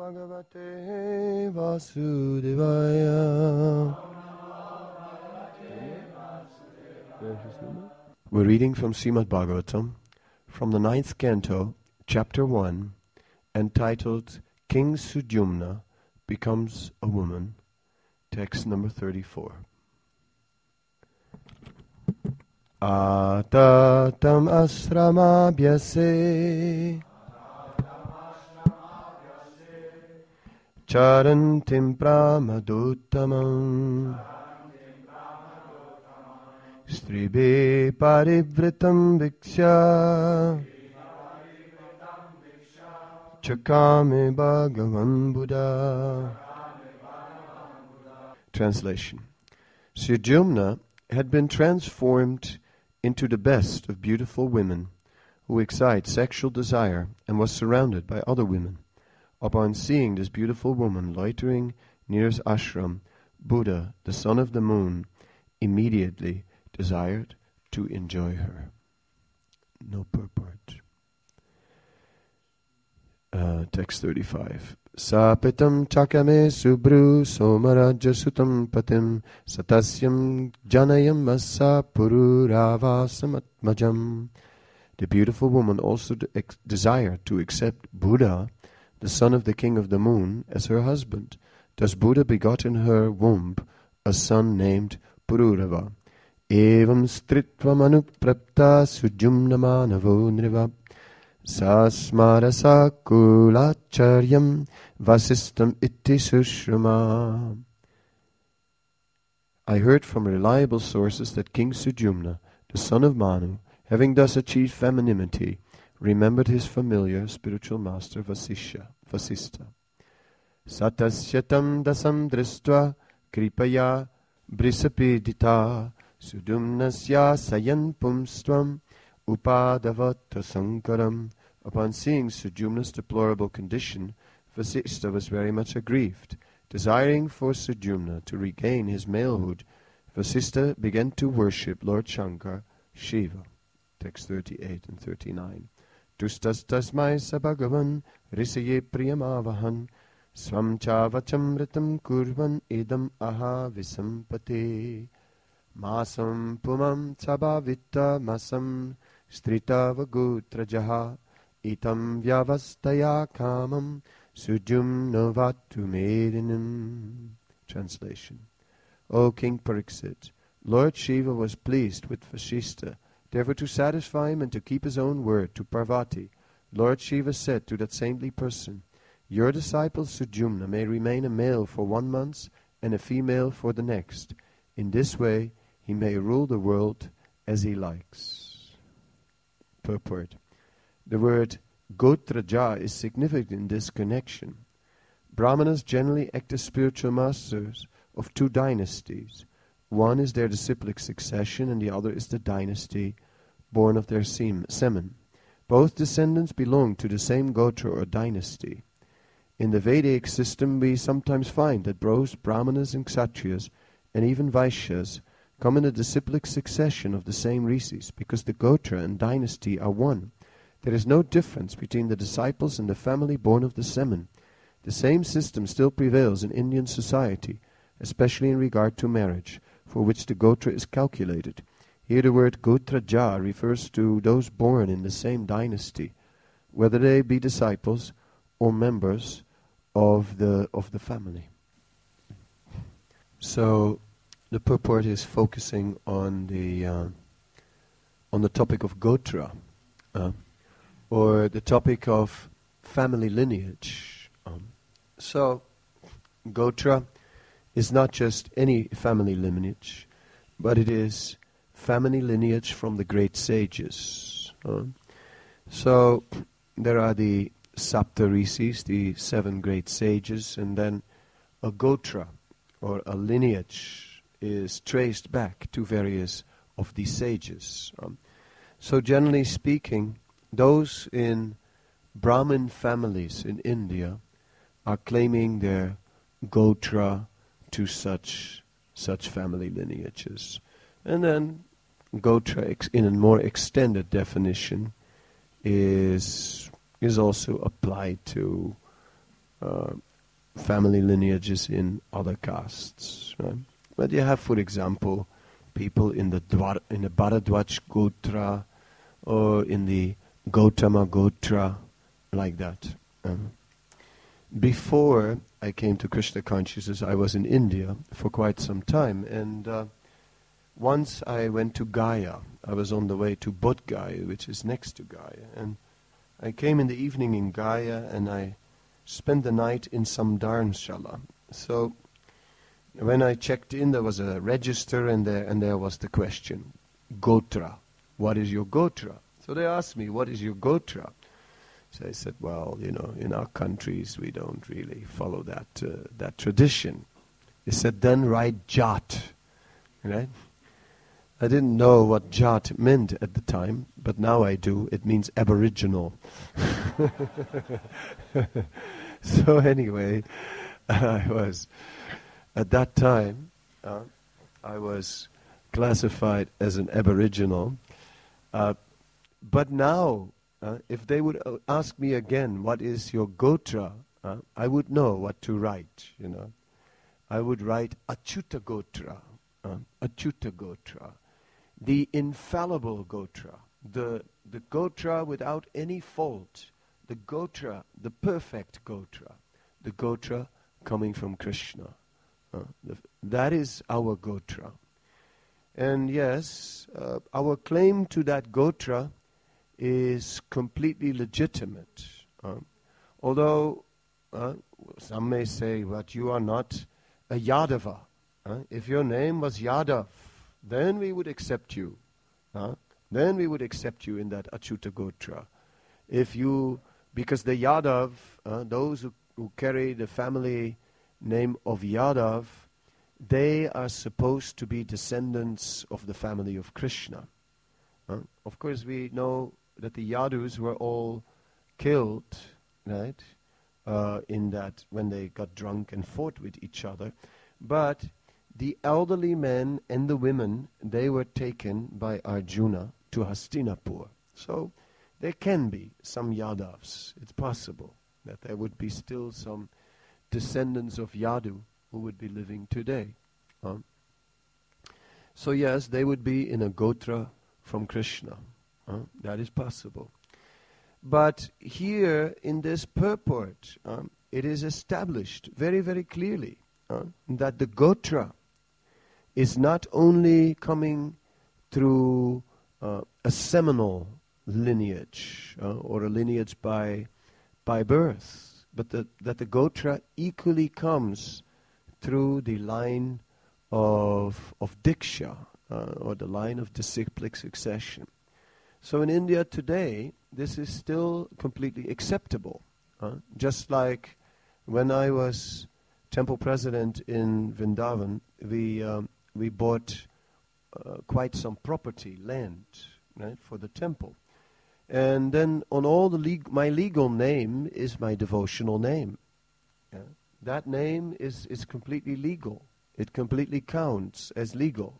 Bhagavate Vasudevaya. We're reading from Srimad Bhagavatam, from the 9th canto, chapter 1, entitled King Sudyumna Becomes a Woman, text number 34. Atatam asramabhyase charantim pramaduttamam stribe parivritam viksya chakame bhagavan Buddha. Translation. Sudyumna had been transformed into the best of beautiful women who excite sexual desire and was surrounded by other women. Upon seeing this beautiful woman loitering near his ashram, Buddha, the son of the moon, immediately desired to enjoy her. No purport. Text 35. Sapitam chakame subru somaraja sutam patim satasyam janayam asa pururavasamatmajam. The beautiful woman also desired to accept Buddha, the son of the king of the moon, as her husband. Thus Buddha begot in her womb a son named Pururava. Evam stritva manuprapta sudyumna manavo nriva sasmarasa kulacharyam vasistam iti sushrama. I heard from reliable sources that King Sudyumna, the son of Manu, having thus achieved femininity, remembered his familiar spiritual master Vasishtha. Satasyatam dasam dristva kripaya brisapidita Sudyumnasya sayan pumstvam upadavata sankaram. Upon seeing Sudyumna's deplorable condition, Vasishtha was very much aggrieved. Desiring for Sudyumna to regain his malehood, Vasishtha began to worship Lord Shankar, Shiva. Text 38 and 39. Tustas tasmai sabhagavan risaye priyamavahan swam chavachamritam kurvan idam aha visampate masam pumam sabhavita masam stritavagutrajaha itam vyavastaya kamam sudyumna vatumedinam. Translation. O King Pariksit, Lord Shiva was pleased with Vasishtha. Therefore, to satisfy him and to keep his own word to Parvati, Lord Shiva said to that saintly person, your disciple Sudyumna may remain a male for 1 month and a female for the next. In this way, he may rule the world as he likes. Purport. The word Gotraja is significant in this connection. Brahmanas generally act as spiritual masters of 2 dynasties. One is their disciplic succession and the other is the dynasty born of their semen. Both descendants belong to the same Gotra or dynasty. In the Vedic system we sometimes find that both Brahmanas and Kshatriyas and even Vaishyas come in a disciplic succession of the same rishis because the Gotra and dynasty are one. There is no difference between the disciples and the family born of the semen. The same system still prevails in Indian society, especially in regard to marriage, for which the Gotra is calculated. Here the word Gotraja refers to those born in the same dynasty, whether they be disciples or members of the family. So the purport is focusing on the topic of Gotra, or the topic of family lineage. So Gotra is not just any family lineage, but it is family lineage from the great sages. So there are the Sapta Rishis, the 7 great sages, and then a Gotra, or a lineage, is traced back to various of these sages. So generally speaking, those in Brahmin families in India are claiming their Gotra to such family lineages. And then Gotra, in a more extended definition, is also applied to family lineages in other castes. Right? But you have, for example, people in the Bharadwaj Gotra or in the Gautama Gotra, like that. Before I came to Krishna consciousness, I was in India for quite some time, and once I went to Gaya. I was on the way to Bodh Gaya, which is next to Gaya, and I came in the evening in Gaya, and I spent the night in some Dharamshala. So when I checked in, there was a register, and there was the question, Gotra, what is your Gotra? So they asked me, what is your Gotra? So I said, well, in our countries we don't really follow that tradition. They said, then write Jat, right? I didn't know what Jat meant at the time, but now I do. It means aboriginal. So anyway, at that time, I was classified as an aboriginal. But now, if they would ask me again, what is your Gotra, I would know what to write, I would write Achyuta Gotra, Achyuta Gotra, the infallible Gotra, the Gotra without any fault, the Gotra, the perfect Gotra, the Gotra coming from Krishna. That is our Gotra. And yes, our claim to that Gotra is completely legitimate. Although some may say, but you are not a Yadava. If your name was Yadav, then we would accept you. Then we would accept you in that Achyuta Gotra. Because the Yadav, those who carry the family name of Yadav, they are supposed to be descendants of the family of Krishna. Of course, we know that the Yadus were all killed, right? In that when they got drunk and fought with each other. But the elderly men and the women, they were taken by Arjuna to Hastinapur. So there can be some Yadavs. It's possible that there would be still some descendants of Yadu who would be living today. So yes, they would be in a Gotra from Krishna. That is possible. But here in this purport, it is established very, very clearly that the Gotra is not only coming through a seminal lineage or a lineage by birth, but that the Gotra equally comes through the line of Diksha or the line of disciplic succession. So in India today, this is still completely acceptable. Just like when I was temple president in Vrindavan, we bought quite some property, land, right, for the temple. And then on all my legal name is my devotional name. That name is completely legal. It completely counts as legal.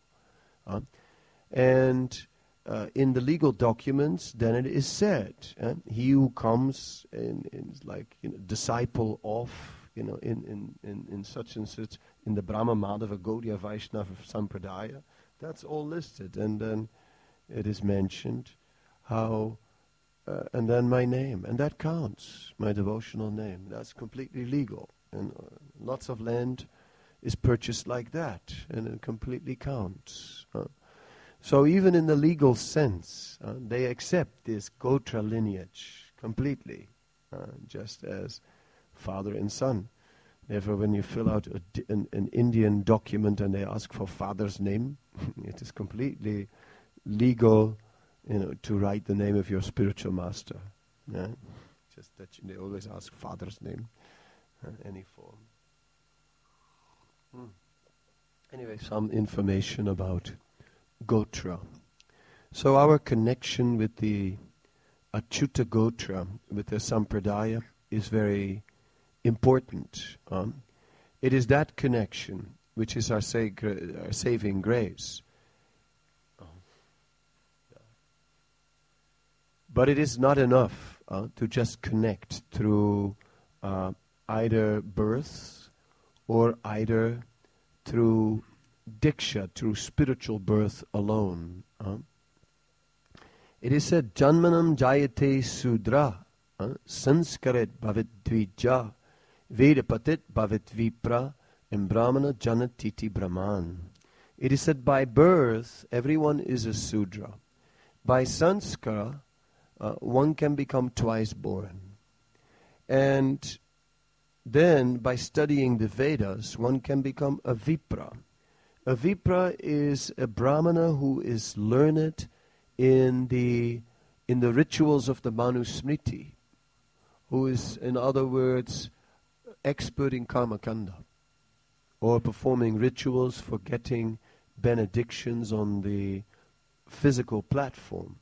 And in the legal documents, then it is said, he who comes in like disciple of, in such and such, in the Brahma Madhava Gaudiya Vaishnava Sampradaya, that's all listed. And then it is mentioned how, and then my name, and that counts, my devotional name. That's completely legal. And lots of land is purchased like that, and it completely counts. So even in the legal sense, they accept this Gotra lineage completely, just as father and son. Therefore, when you fill out an Indian document and they ask for father's name, it is completely legal, to write the name of your spiritual master. Yeah? Just that they always ask father's name, any form. Anyway, some information about Gotra. So our connection with the Achyuta Gotra, with the Sampradaya, is very important. It is that connection which is our saving grace. But it is not enough to just connect through either either birth or either through diksha, through spiritual birth alone. It is said, Janmanam jayate sudra, sanskaret bhavit dvija, vedapatit bhavit vipra, and brahmana janatiti brahman. It is said, by birth, everyone is a Sudra. By sanskara, one can become twice born. And then, by studying the Vedas, one can become a Vipra. A Vipra is a Brahmana who is learned in the rituals of the Manusmriti, who is, in other words, expert in Karma Kanda, or performing rituals for getting benedictions on the physical platform.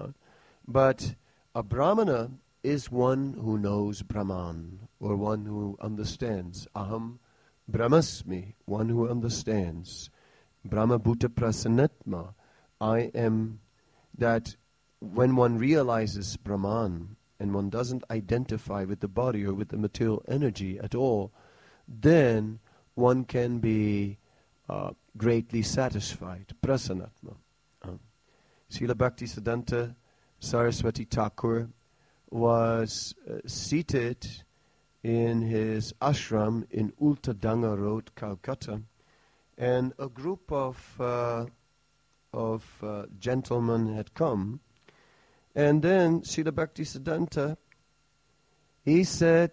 But a Brahmana is one who knows Brahman, or one who understands. Aham Brahmasmi, one who understands. Brahma Bhuta Prasanatma, I am. That when one realizes Brahman, and one doesn't identify with the body or with the material energy at all, then one can be greatly satisfied. Prasanatma. Srila Bhaktisiddhanta Saraswati Thakur was seated in his ashram in Ultadanga Road, Calcutta, and a group of gentlemen had come, and then Srila Bhaktisiddhanta, he said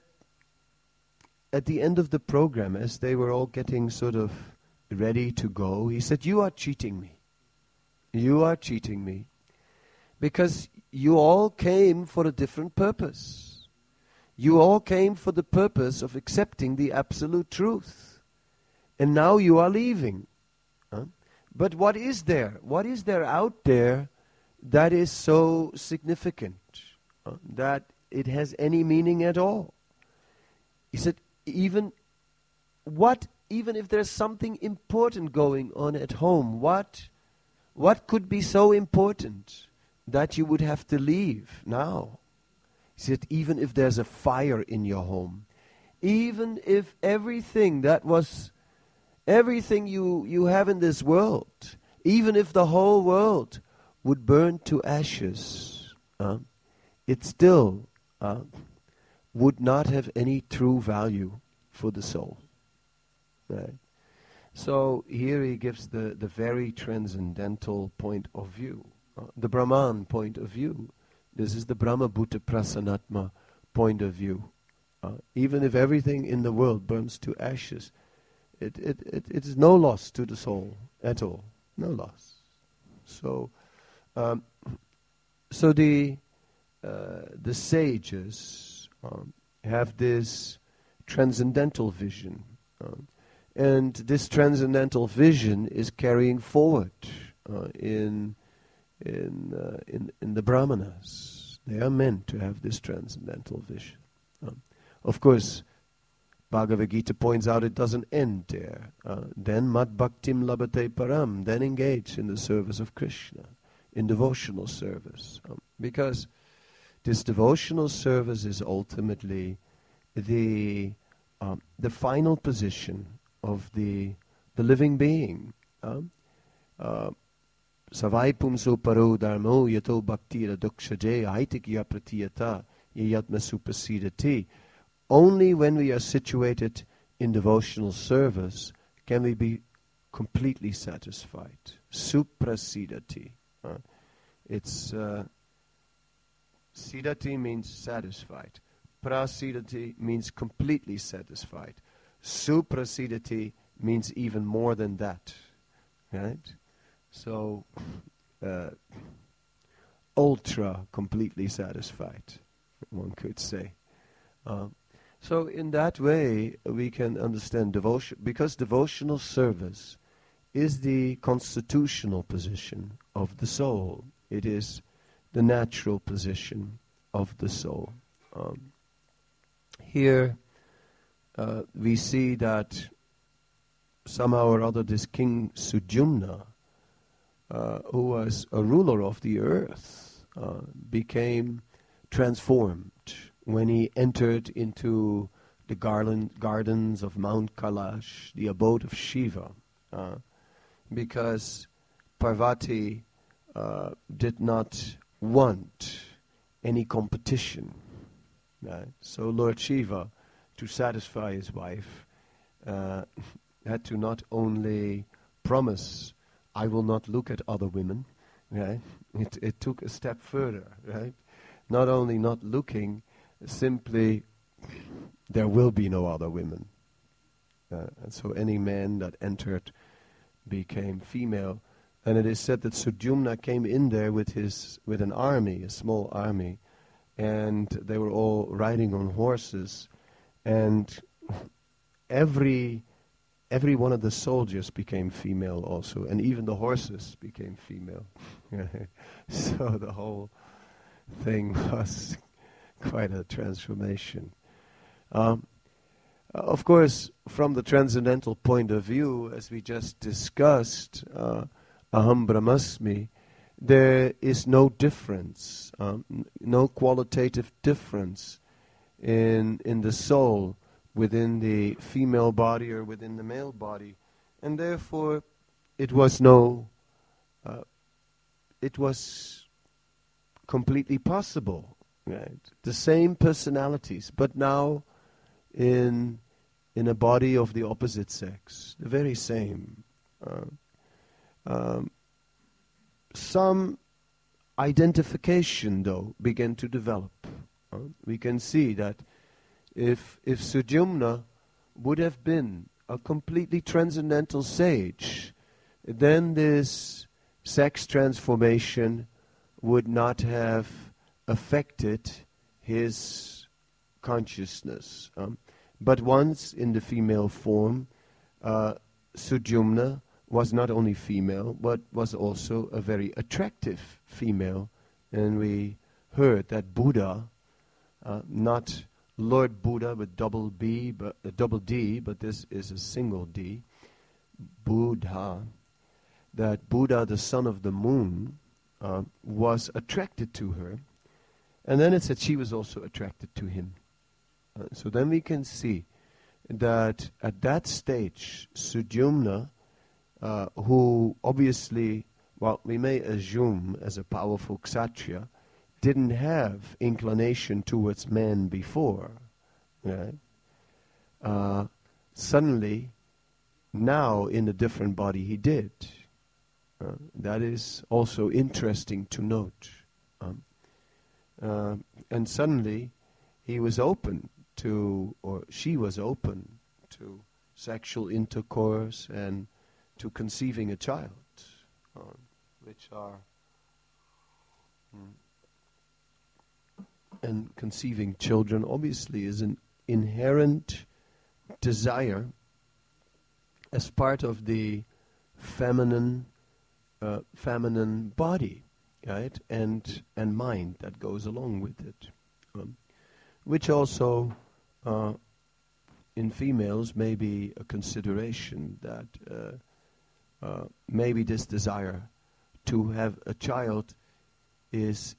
at the end of the program, as they were all getting sort of ready to go, he said, "You are cheating me. You are cheating me, because you all came for a different purpose. You all came for the purpose of accepting the absolute truth, and now you are leaving. But what is there? What is there out there that is so significant, that it has any meaning at all?" He said, even if there's something important going on at home, what could be so important that you would have to leave now? He said, even if there's a fire in your home, even if everything you have in this world, even if the whole world would burn to ashes, it still would not have any true value for the soul. Right? So here he gives the very transcendental point of view, the Brahman point of view. This is the Brahma Bhuta Prasanatma point of view. Even if everything in the world burns to ashes, it is no loss to the soul at all. No loss. So the sages have this transcendental vision, and this transcendental vision is carrying forward in the Brahmanas. They are meant to have this transcendental vision. Of course, Bhagavad Gita points out it doesn't end there. Then mad bhaktim labate param, then engage in the service of Krishna, in devotional service. Because this devotional service is ultimately the final position of the living being. Savai pumso paro dharmo yato bhaktira dukshaje aitikya pratiyata yayatma supasidati. Only when we are situated in devotional service can we be completely satisfied. Suprasidati. Sidati means satisfied. Prasidati means completely satisfied. Suprasidati means even more than that. Right? So, ultra completely satisfied, one could say. So in that way, we can understand devotion, because devotional service is the constitutional position of the soul. It is the natural position of the soul. Here we see that somehow or other this King Sujumna, who was a ruler of the earth, became transformed when he entered into the gardens of Mount Kailash, the abode of Shiva, because Parvati did not want any competition. Right? So Lord Shiva, to satisfy his wife, had to not only promise, I will not look at other women, right? It took a step further, right? Not only not looking, simply there will be no other women. And so any man that entered became female. And it is said that Sudyumna came in there with an army, a small army, and they were all riding on horses, and every one of the soldiers became female also, and even the horses became female. So the whole thing was quite a transformation. Of course, from the transcendental point of view, as we just discussed, Aham Brahmasmi, there is no difference, no qualitative difference in the soul within the female body or within the male body, and therefore it was completely possible, right? The same personalities, but now in a body of the opposite sex, the very same. Some identification, though, began to develop. We can see that if Sudyumna would have been a completely transcendental sage, then this sex transformation would not have affected his consciousness. But once in the female form, Sudyumna was not only female, but was also a very attractive female. And we heard that Buddha, not Lord Buddha with double D, but this is a single D, Buddha, that Buddha, the son of the moon, was attracted to her. And then it said she was also attracted to him. So then we can see that at that stage, Sudyumna, who obviously, well, we may assume as a powerful kshatriya, didn't have inclination towards men before, right? Suddenly, now in a different body he did. That is also interesting to note. And suddenly he was open to, or she was open to sexual intercourse and to conceiving a child, which are... And conceiving children obviously is an inherent desire as part of the feminine body, right? And mind that goes along with it, which also in females may be a consideration that maybe this desire to have a child is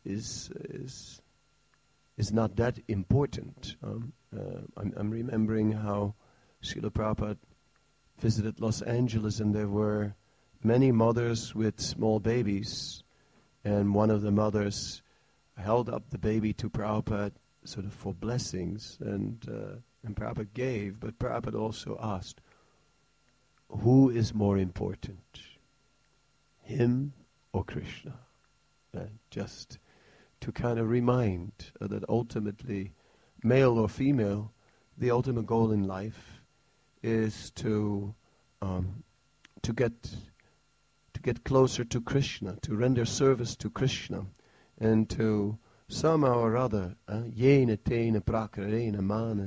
not that important. I'm remembering how Srila Prabhupada visited Los Angeles, and there were many mothers with small babies, and one of the mothers held up the baby to Prabhupada sort of for blessings, and Prabhupada gave, but Prabhupada also asked, who is more important, him or Krishna? Just to kind of remind that ultimately, male or female, the ultimate goal in life is to get closer to Krishna, to render service to Krishna, and to somehow or other, yena tena prakarena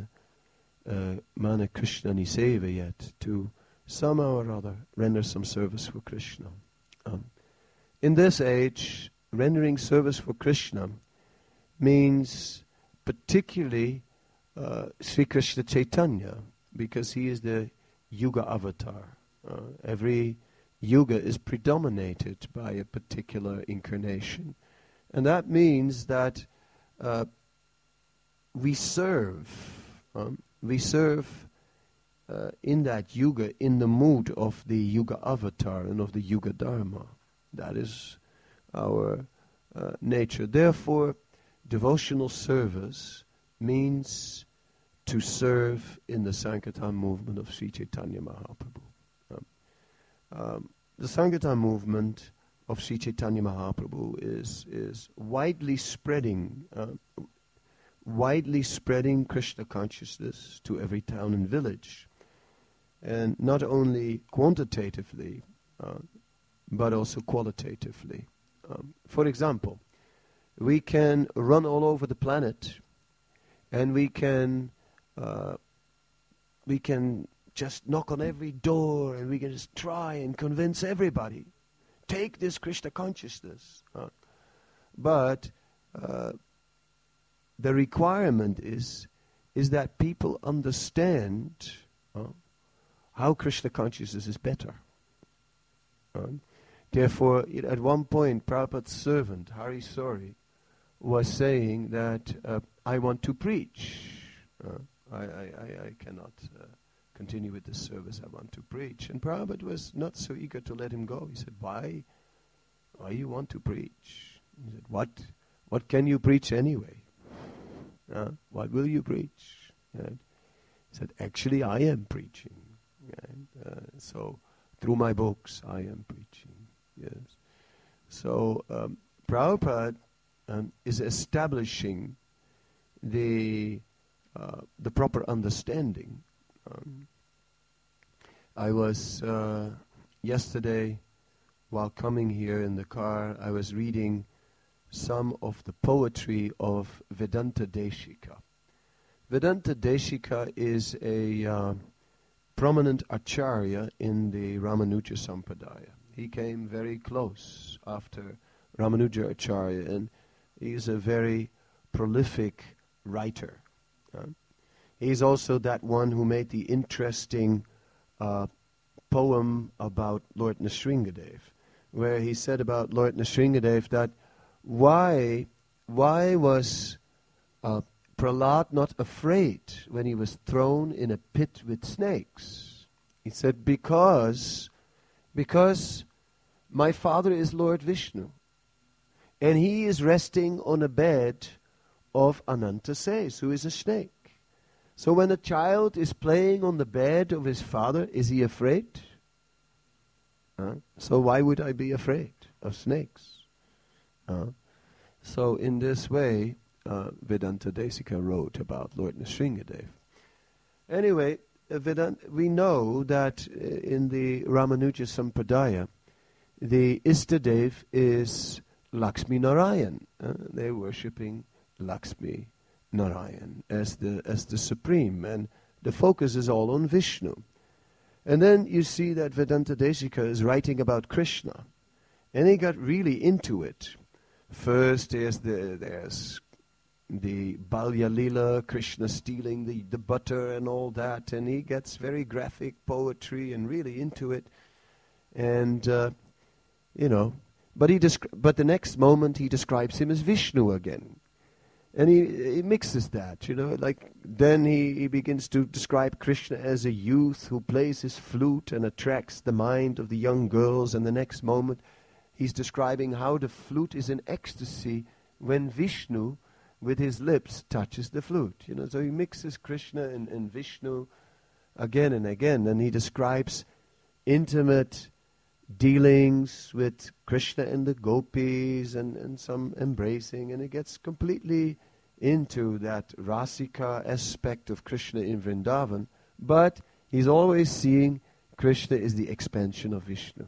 mana Krishna nisevayat, to somehow or other render some service for Krishna. In this age, rendering service for Krishna means particularly Sri Krishna Chaitanya, because he is the Yuga avatar. Every Yuga is predominated by a particular incarnation. And that means that we serve we serve in that yuga, in the mood of the yuga avatar and of the yuga dharma. That is our nature. Therefore, devotional service means to serve in the Sankirtan movement of Sri Chaitanya Mahaprabhu. The Sankirtan movement of Sri Chaitanya Mahaprabhu is widely spreading Krishna consciousness to every town and village. And not only quantitatively, but also qualitatively. For example, we can run all over the planet, and we can just knock on every door, and we can just try and convince everybody, take this Krishna consciousness. But the requirement is that people understand how Krishna consciousness is better. Therefore, at one point, Prabhupada's servant, Hari Sori, was saying that I want to preach. I cannot continue with this service. I want to preach. And Prabhupada was not so eager to let him go. He said, why you want to preach? He said, what can you preach anyway? What will you preach? He said, actually, I am preaching. So, through my books, I am preaching. Yes. So, Prabhupada is establishing the proper understanding. I was yesterday, while coming here in the car, I was reading some of the poetry of Vedanta Deshika. Vedanta Deshika is a prominent acharya in the Ramanuja Sampradaya. He came very close after Ramanuja Acharya, and he is a very prolific writer. He's also that one who made the interesting poem about Lord Nrsingadev, where he said about Lord Nrsingadev that why was Prahlad not afraid when he was thrown in a pit with snakes? He said, because my father is Lord Vishnu, and he is resting on a bed of Anantases, who is a snake. So when a child is playing on the bed of his father, is he afraid? So why would I be afraid of snakes? So in this way, Vedanta Desika wrote about Lord Nrsingadev. Anyway, we know that in the Ramanuja Sampradaya, the Istadev is Lakshmi Narayan. They're worshipping Lakshmi Narayan as the supreme, and the focus is all on Vishnu. And then you see that Vedanta Desika is writing about Krishna, and he got really into it. First, there's the Balya Lila, Krishna stealing the butter and all that, and he gets very graphic poetry and really into it. And but the next moment he describes him as Vishnu again. And he mixes that, then he begins to describe Krishna as a youth who plays his flute and attracts the mind of the young girls, and the next moment he's describing how the flute is in ecstasy when Vishnu, with his lips, touches the flute. So he mixes Krishna and Vishnu again and again, and he describes intimate dealings with Krishna and the gopis and some embracing, and it gets completely into that Rasika aspect of Krishna in Vrindavan, but he's always seeing Krishna is the expansion of Vishnu.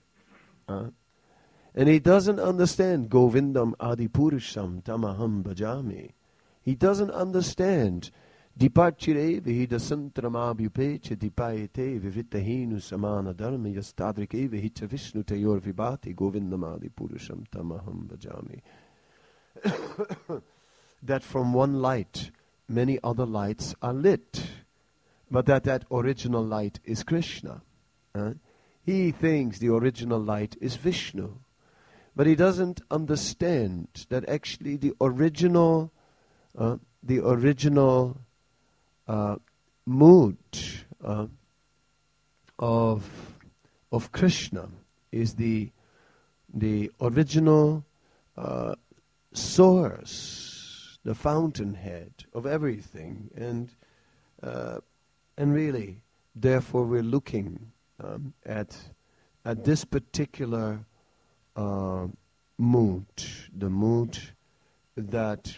And he doesn't understand Govindam Adipurusham Tamaham Bhajami. He doesn't understand Dipachire Vihidasantramabhupecha Dipayate Vivitahinu Samana Dharma Yastadrike Vihicha Vishnu Tayor Vibhati Govindam Adipurusham Tamaham Bhajami. That from one light many other lights are lit, but that original light is Krishna. He thinks the original light is Vishnu, but he doesn't understand that actually the original mood of Krishna is the original source, the fountainhead of everything, and really, therefore, we're looking at this particular mood, the mood that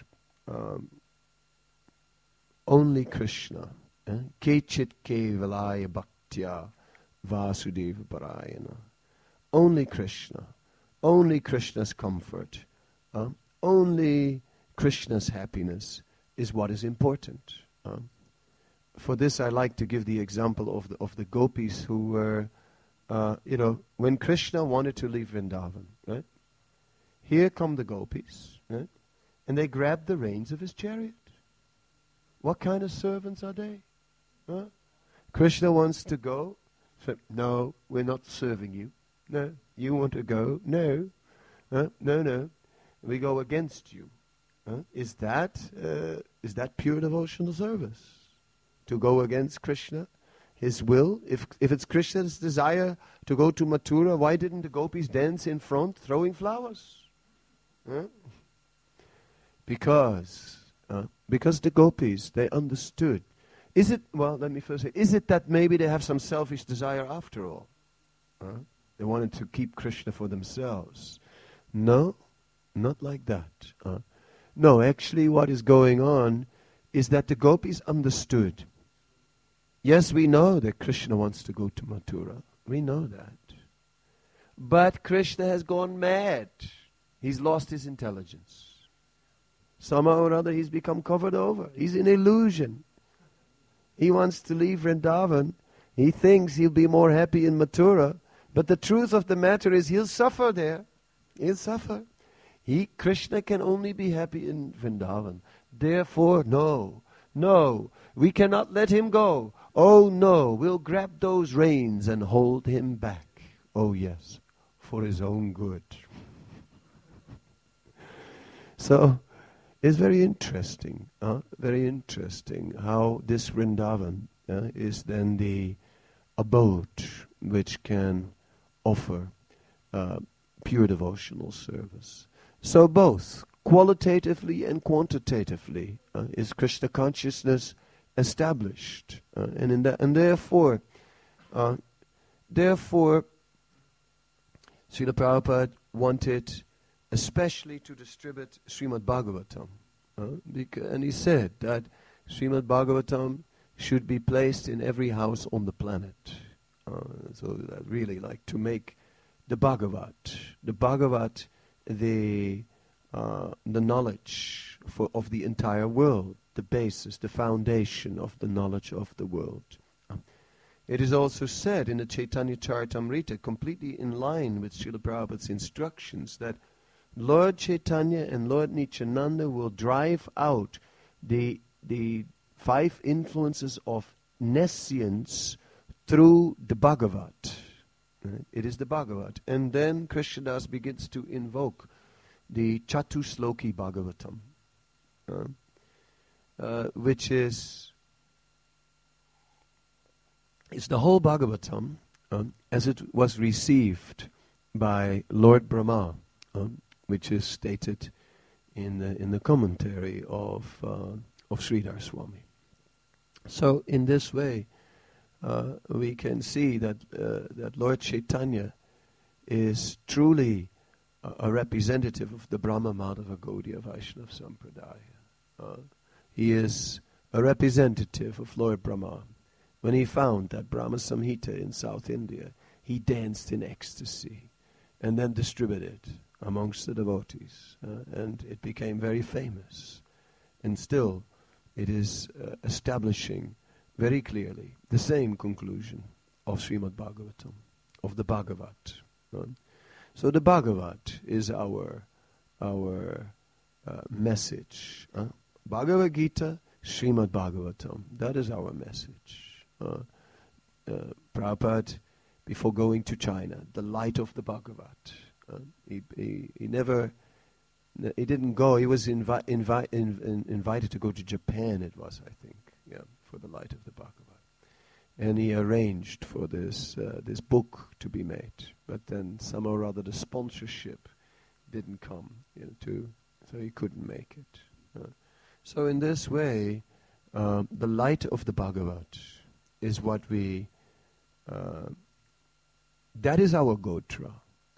only Krishna, Kechit Kevalaya Bhaktya Vasudeva Parayana, only Krishna, only Krishna's comfort, only Krishna's happiness is what is important. For this, I like to give the example of the gopis who were, when Krishna wanted to leave Vrindavan, right? Here come the gopis, right? And they grab the reins of his chariot. What kind of servants are they? Huh? Krishna wants to go. So, no, we're not serving you. No, you want to go? No. No. We go against you. Is that pure devotional service? To go against Krishna, his will? If it's Krishna's desire to go to Mathura, why didn't the gopis dance in front throwing flowers? Because the gopis, they understood. Let me first say, is it that maybe they have some selfish desire after all? They wanted to keep Krishna for themselves. No, not like that. No, actually what is going on is that the gopis understood. Yes, we know that Krishna wants to go to Mathura. We know that. But Krishna has gone mad. He's lost his intelligence. Somehow or other he's become covered over. He's in illusion. He wants to leave Vrindavan. He thinks he'll be more happy in Mathura. But the truth of the matter is he'll suffer there. He'll suffer. Krishna can only be happy in Vrindavan. Therefore, no, we cannot let him go. Oh no, we'll grab those reins and hold him back. Oh yes, for his own good. So, it's very interesting how this Vrindavan is then the abode which can offer pure devotional service. So both qualitatively and quantitatively is Krishna consciousness established, and therefore Srila Prabhupada wanted especially to distribute Srimad Bhagavatam, and he said that Srimad Bhagavatam should be placed in every house on the planet. So I'd really like to make the Bhagavat, the knowledge of the entire world, the basis, the foundation of the knowledge of the world. It is also said in the Chaitanya Charitamrita, completely in line with Srila Prabhupada's instructions, that Lord Chaitanya and Lord Nityananda will drive out the 5 influences of nescience through the Bhagavat. It is the Bhagavat. And then Krishnadas begins to invoke the Chatusloki Bhagavatam, which is the whole Bhagavatam as it was received by Lord Brahma, which is stated in the commentary of Sridhar Swami. So in this way, we can see that Lord Chaitanya is truly a representative of the Brahma Madhava Gaudiya Vaishnava Sampradaya. He is a representative of Lord Brahma. When he found that Brahma Samhita in South India, he danced in ecstasy and then distributed amongst the devotees. And it became very famous. And still, it is establishing very clearly the same conclusion of Srimad Bhagavatam, of the Bhagavat. So the Bhagavat is our message. Bhagavad Gita, Srimad Bhagavatam. That is our message. Prabhupada, before going to China, the light of the Bhagavat. He didn't go. He was invited to go to Japan. It was, I think, for the light of the Bhagavad. And he arranged for this book to be made. But then somehow or other the sponsorship didn't come, so he couldn't make it. So in this way, the light of the Bhagavad is what we, that is our Gotra.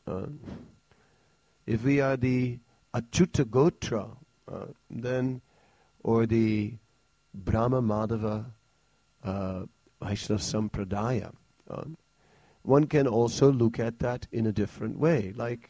If we are the Achyuta Gotra, then, or the Brahma Madhava Vaishnava Sampradaya, one can also look at that in a different way. Like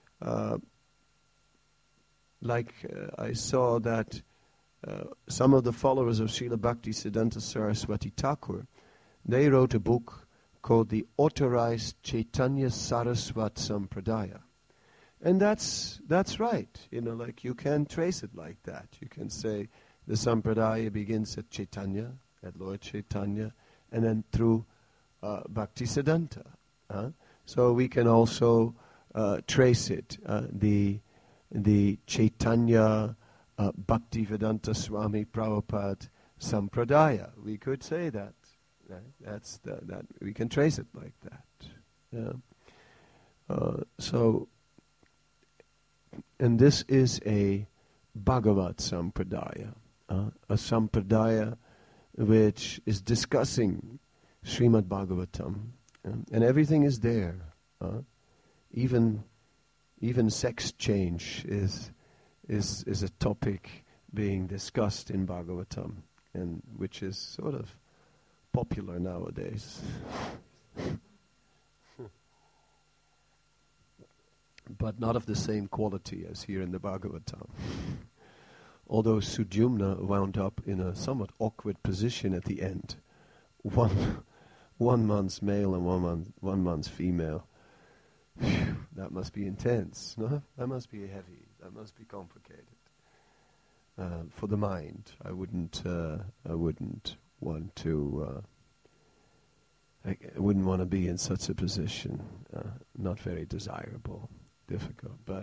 I saw that some of the followers of Srila Bhaktisiddhanta Saraswati Thakur, they wrote a book called the Authorized Chaitanya Saraswat Sampradaya. And that's right. Like you can trace it like that. You can say the Sampradaya begins at Chaitanya, at Lord Chaitanya, and then through Bhaktisiddhanta. So we can also trace it. The Chaitanya Bhaktivedanta Swami Prabhupada Sampradaya. We could say that. Right? That's that we can trace it like that. Yeah. And this is a Bhagavad Sampradaya, a Sampradaya which is discussing Srimad Bhagavatam, and everything is there. Even sex change is a topic being discussed in Bhagavatam, and which is sort of popular nowadays. But not of the same quality as here in the Bhagavatam. Although Sudyumna wound up in a somewhat awkward position at the end. One month's male and one month's female. Phew, that must be intense, no? That must be heavy. That must be complicated. For the mind, I wouldn't want to. I wouldn't want to be in such a position. Not very desirable, difficult, but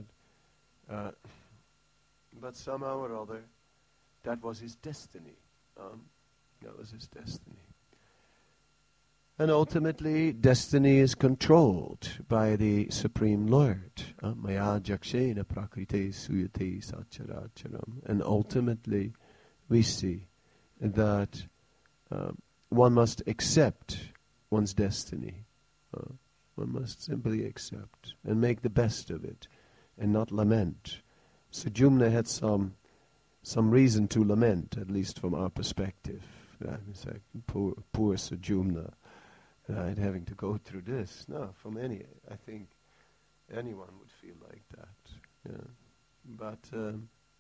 somehow or other, that was his destiny. That was his destiny. And ultimately, destiny is controlled by the Supreme Lord. Maya jakshena prakrite suyate sacharacharam. And ultimately, we see that one must accept one's destiny. One must simply accept and make the best of it and not lament. Sudyumna had some reason to lament, at least from our perspective. It's like poor Sudyumna. Right, having to go through this. No, I think anyone would feel like that. Yeah. But,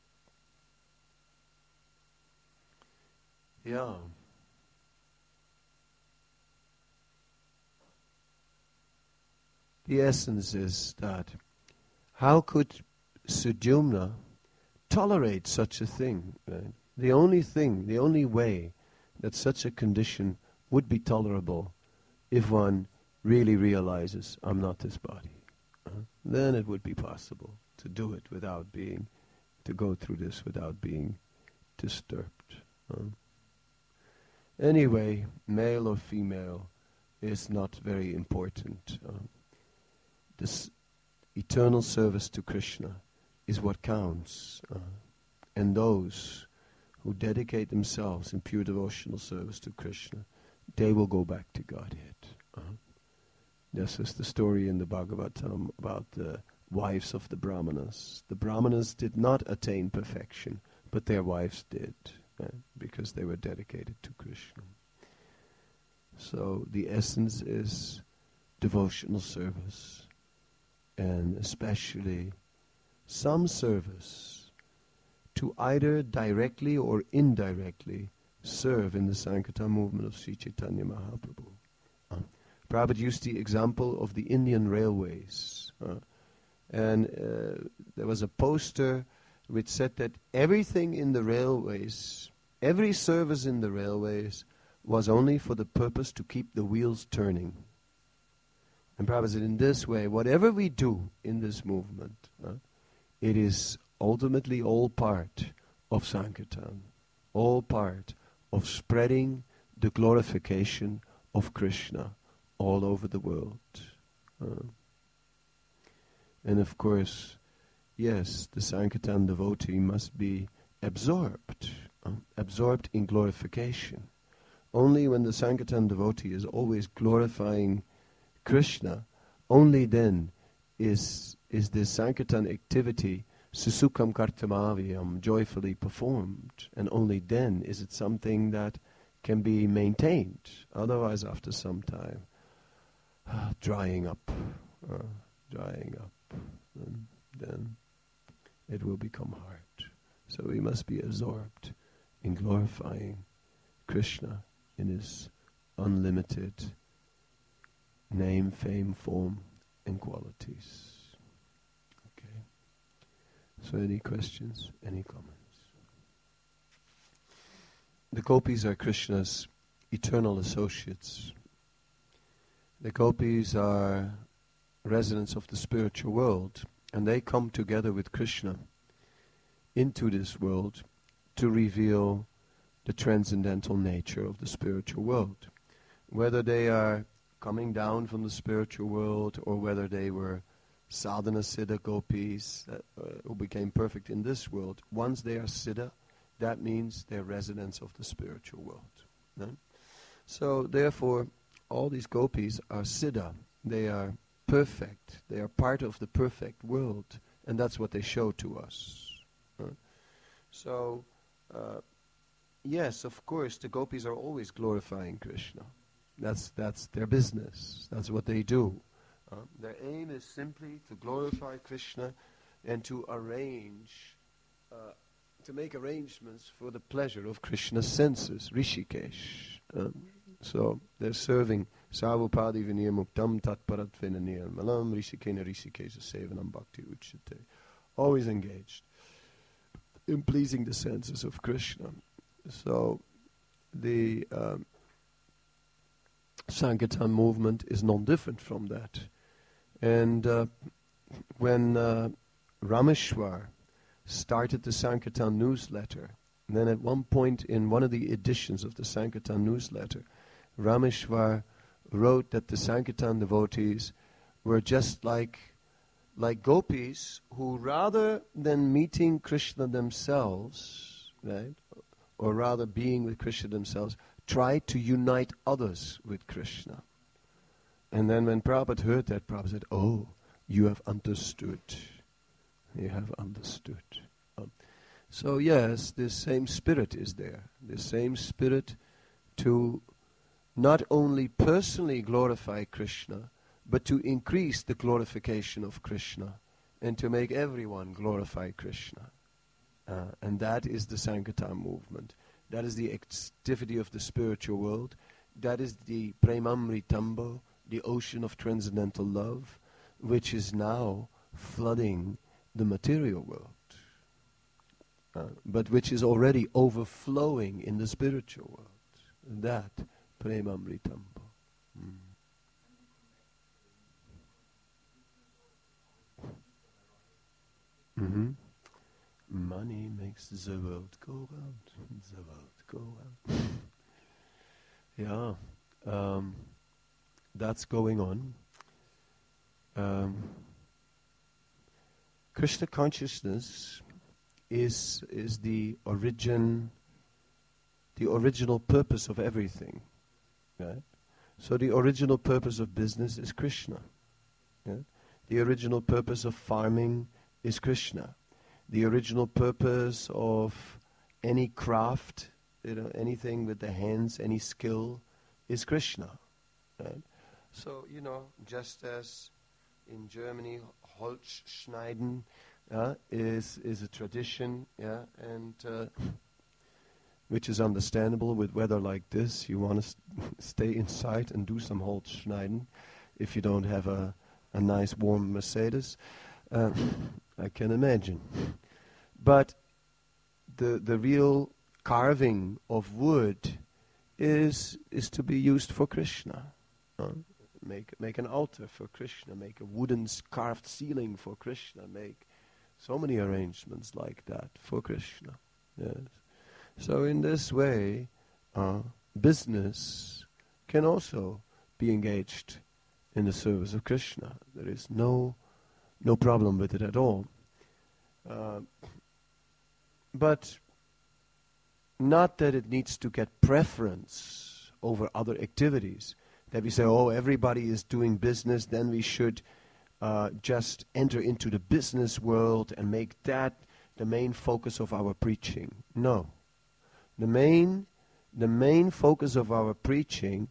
yeah. The essence is that how could Sudyumna tolerate such a thing? Right? The only way that such a condition would be tolerable if one really realizes, I'm not this body, then it would be possible to do it to go through this without being disturbed. Anyway, male or female is not very important. This eternal service to Krishna is what counts. And those who dedicate themselves in pure devotional service to Krishna, they will go back to Godhead. This is the story in the Bhagavatam about the wives of the Brahmanas. The Brahmanas did not attain perfection, but their wives did, because they were dedicated to Krishna. So the essence is devotional service, and especially some service to either directly or indirectly serve in the Sankirtan movement of Sri Chaitanya Mahaprabhu. Prabhupada used the example of the Indian railways. And there was a poster which said that everything in the railways, every service in the railways was only for the purpose to keep the wheels turning. And Prabhupada said, in this way, whatever we do in this movement, it is ultimately all part of Sankirtan, all part of spreading the glorification of Krishna all over the world. And of course, yes, the Sankirtan devotee must be absorbed in glorification. Only when the Sankirtan devotee is always glorifying Krishna, only then is this Sankirtan activity susukam kartamavyam, joyfully performed, and only then is it something that can be maintained. Otherwise, after some time, drying up, then it will become hard. So we must be absorbed in glorifying Krishna in his unlimited name, fame, form, and qualities. Okay. So any questions? Any comments? The gopis are Krishna's eternal associates. The gopis are residents of the spiritual world, and they come together with Krishna into this world to reveal the transcendental nature of the spiritual world. Whether they are coming down from the spiritual world or whether they were sadhana siddha gopis who became perfect in this world, once they are siddha, that means they're residents of the spiritual world. No? So therefore, all these gopis are siddha. They are perfect. They are part of the perfect world, and that's what they show to us. So, yes, of course, the gopis are always glorifying Krishna. That's their business. That's what they do. Their aim is simply to glorify Krishna and to make arrangements for the pleasure of Krishna's senses, Rishikesh. So they're serving Savupadi Vinir Muktam Tatparat Vinanir Malam Rishikena Rishikesha Sevanam Bhakti Uchate. Always engaged in pleasing the senses of Krishna. So the Sankirtan movement is non-different from that. And when Rameshwar started the Sankirtan newsletter, then at one point in one of the editions of the Sankirtan newsletter, Rameshwar wrote that the Sankirtan devotees were just like gopis who, rather than meeting Krishna themselves, right, or rather being with Krishna themselves, tried to unite others with Krishna. And then when Prabhupada heard that, Prabhupada said, "Oh, you have understood. You have understood." So yes, this same spirit is there. This same spirit to not only personally glorify Krishna, but to increase the glorification of Krishna and to make everyone glorify Krishna. And that is the Sankirtan movement. That is the activity of the spiritual world. That is the Premamritambo, the ocean of transcendental love, which is now flooding the material world, but which is already overflowing in the spiritual world. That Premamritambo. Mm-hmm. Money makes the world go round. The world go round. Yeah, that's going on. Krishna consciousness is the original purpose of everything. Right? So the original purpose of business is Krishna. Yeah? The original purpose of farming is Krishna. The original purpose of any craft, anything with the hands, any skill, is Krishna. Right? So, just as in Germany, Holzschneiden is a tradition, and which is understandable with weather like this. You want to stay inside and do some Holzschneiden if you don't have a nice warm Mercedes. I can imagine. But the real carving of wood is to be used for Krishna. Make an altar for Krishna, make a wooden carved ceiling for Krishna, make so many arrangements like that for Krishna. Yes. So in this way, business can also be engaged in the service of Krishna. There is no problem with it at all. But not that it needs to get preference over other activities. That we say, oh, everybody is doing business, then we should just enter into the business world and make that the main focus of our preaching. No. The main focus of our preaching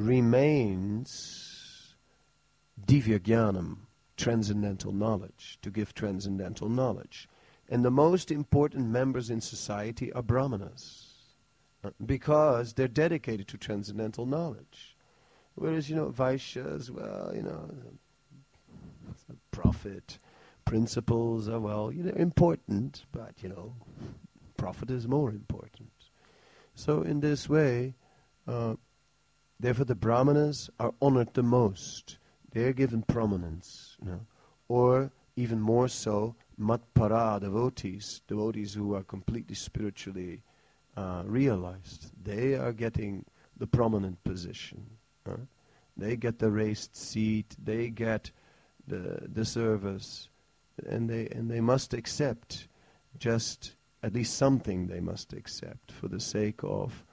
remains Divya Jnanam, transcendental knowledge, to give transcendental knowledge. And the most important members in society are Brahmanas, because they're dedicated to transcendental knowledge. Whereas, Vaishyas, profit, principles are, important, but, profit is more important. So in this way, therefore the Brahmanas are honored the most. They're given prominence, or even more so, Matpara devotees who are completely spiritually realized. They are getting the prominent position. They get the raised seat. They get the service, and they must accept just at least something. They must accept for the sake of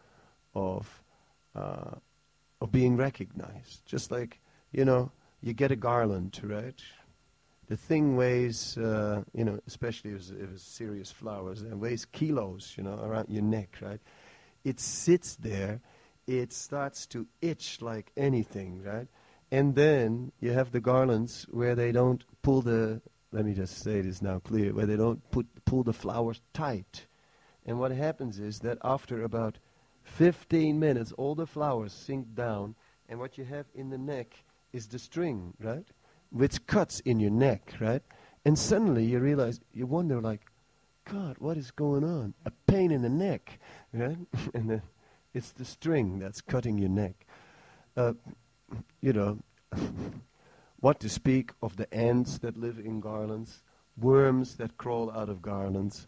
being recognized. Just like you get a garland, right? The thing weighs, especially if it's serious flowers, it weighs kilos, around your neck, right? It sits there. It starts to itch like anything, right? And then you have the garlands where they don't pull let me just say this now clear, where they don't pull the flowers tight. And what happens is that after about 15 minutes, all the flowers sink down, and what you have in the neck is the string, right? Which cuts in your neck, right? And suddenly you wonder like, God, what is going on? A pain in the neck, right? And then it's the string that's cutting your neck. What to speak of the ants that live in garlands, worms that crawl out of garlands,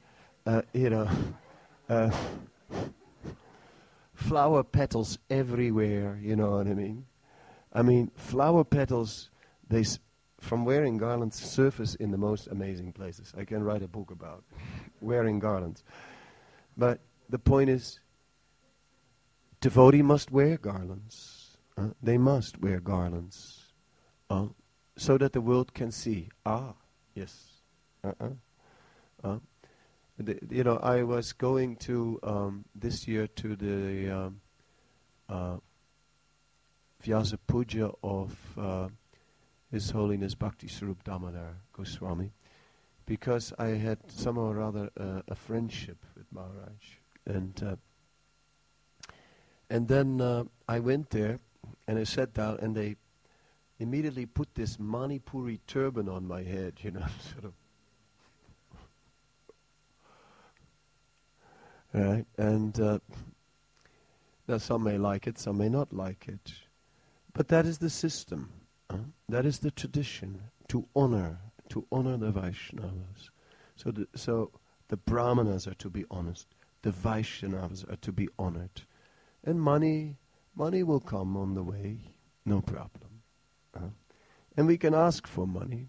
flower petals everywhere, you know what I mean? I mean, flower petals, from wearing garlands, surface in the most amazing places. I can write a book about wearing garlands. But the point is, devotee must wear garlands. They must wear garlands. So that the world can see. Yes. I was going to, this year, to the Vyasa Puja of His Holiness Bhakti Swarup Damodar Goswami, because I had somehow or other a friendship with Maharaj. And then I went there, and I sat down, and they immediately put this Manipuri turban on my head, sort of. Right? And now some may like it, some may not like it. But that is the system. That is the tradition, to honor the Vaishnavas. So the Brahmanas are to be honest, the Vaishnavas are to be honored. And money will come on the way, no problem. And we can ask for money,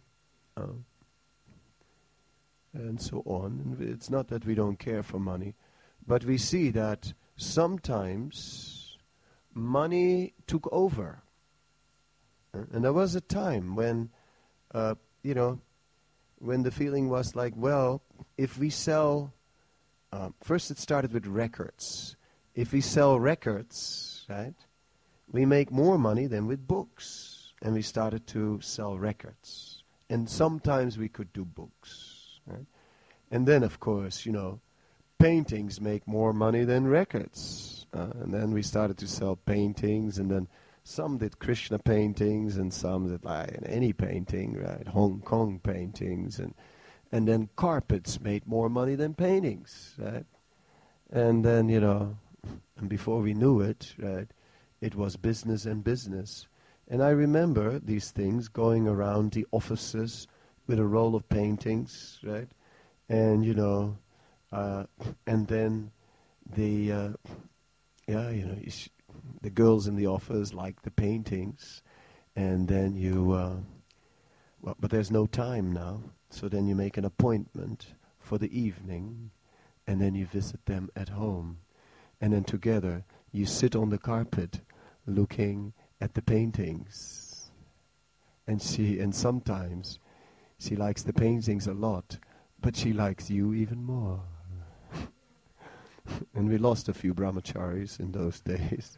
and so on. And it's not that we don't care for money, but we see that sometimes money took over. And there was a time when, when the feeling was like, well, if we sell, first it started with records. If we sell records, right, we make more money than with books. And we started to sell records. And sometimes we could do books. Right? And then, of course, paintings make more money than records. And then we started to sell paintings, and then some did Krishna paintings, and some did any painting, right? Hong Kong paintings, and then carpets made more money than paintings, right? And then, and before we knew it, right, it was business and business. And I remember these things going around the offices with a roll of paintings, right? And, and then the, the girls in the office like the paintings, and then but there's no time now, so then you make an appointment for the evening, and then you visit them at home, and then together you sit on the carpet looking at the paintings, and sometimes she likes the paintings a lot, but she likes you even more. And we lost a few brahmacharis in those days.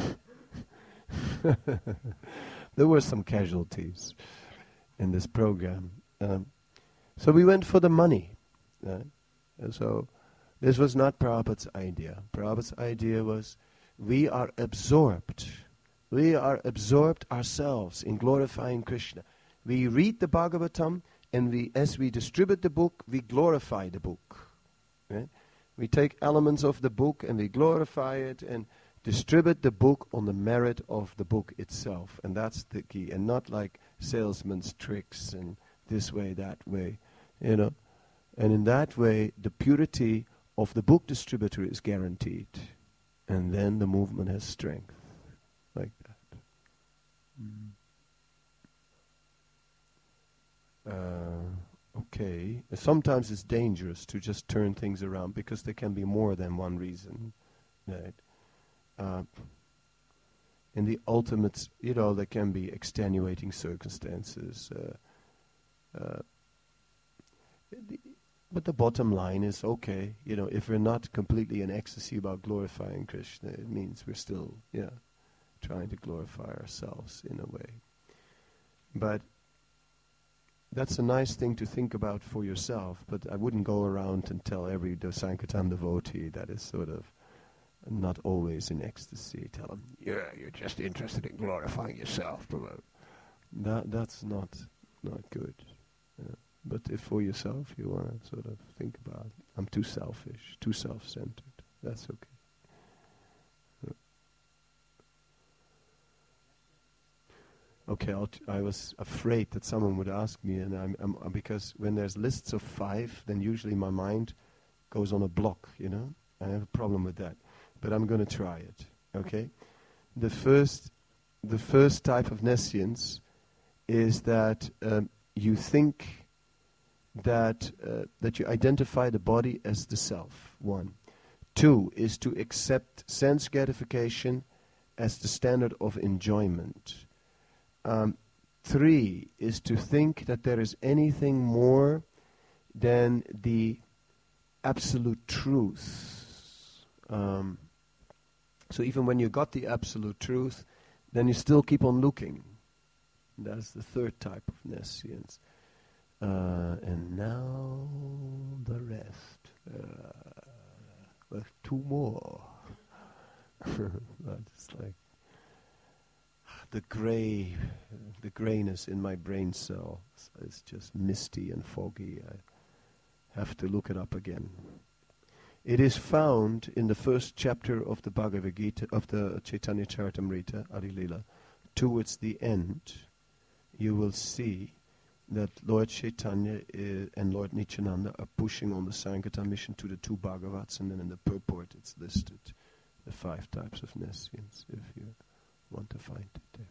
There were some casualties in this program. So we went for the money. And so this was not Prabhupada's idea. Prabhupada's idea was we are absorbed. We are absorbed ourselves in glorifying Krishna. We read the Bhagavatam, and as we distribute the book, we glorify the book. Right? We take elements of the book and we glorify it and distribute the book on the merit of the book itself. And that's the key. And not like salesman's tricks and this way, that way. And in that way, the purity of the book distributor is guaranteed. And then the movement has strength. Like that. Okay. Sometimes it's dangerous to just turn things around because there can be more than one reason. Right? In the ultimate, there can be extenuating circumstances. But the bottom line is, okay, if we're not completely in ecstasy about glorifying Krishna, it means we're still, trying to glorify ourselves in a way. But that's a nice thing to think about for yourself, but I wouldn't go around and tell every Sankirtan devotee that is sort of not always in ecstasy. Tell them, you're just interested in glorifying yourself. That's not good. But if for yourself you want to sort of think about, I'm too selfish, too self-centered, that's okay. Okay, I was afraid that someone would ask me, and I'm because when there's lists of 5, then usually my mind goes on a block, I have a problem with that. But I'm going to try it, okay? The first type of nescience is that you think that you identify the body as the self, 1. 2 is to accept sense gratification as the standard of enjoyment. 3 is to think that there is anything more than the absolute truth. So even when you got the absolute truth, then you still keep on looking. That's the third type of nescience. And now the rest. With 2 more. It's like the grayness in my brain cell is just misty and foggy. I have to look it up again. It is found in the first chapter of the Bhagavad Gita, of the Chaitanya Charitamrita, Adilila. Towards the end, you will see that Lord Chaitanya and Lord Nityananda are pushing on the Sankirtan mission to the 2 Bhagavats, and then in the purport it's listed, the 5 types of nescience, if you want to find it there.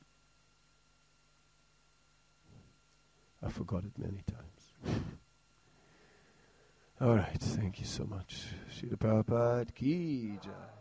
I forgot it many times. All right, thank you so much. Srila Prabhupada Ki Jai.